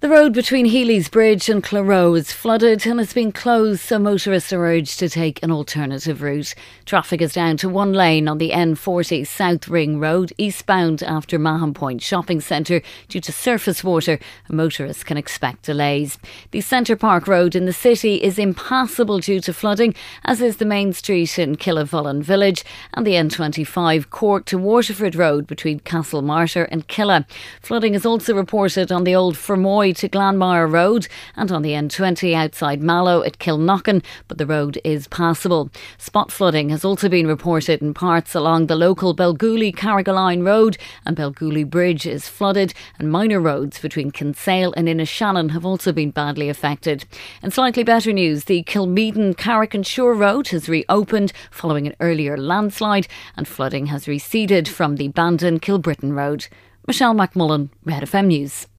The road between Healy's Bridge and Claroe is flooded and has been closed, so motorists are urged to take an alternative route. Traffic is down to one lane on the N40 South Ring Road, eastbound after Mahon Point Shopping Centre due to surface water, and motorists can expect delays. The Centre Park Road in the city is impassable due to flooding, as is the main street in Killavullen Village, and the N25 Cork to Waterford Road between Castlemartyr and Killa. Flooding is also reported on the Old Fermoy to Glanmire Road and on the N20 outside Mallow at Kilknockan, but the road is passable. Spot flooding has also been reported in parts along the local Belgooly-Carrigaline Road, and Belgooly Bridge is flooded, and minor roads between Kinsale and Inishannon have also been badly affected. In slightly better news, the Kilmeaden-Carrick-and-Shore Road has reopened following an earlier landslide, and flooding has receded from the Bandon-Kilbrittain Road. Michelle McMullen, Red FM News.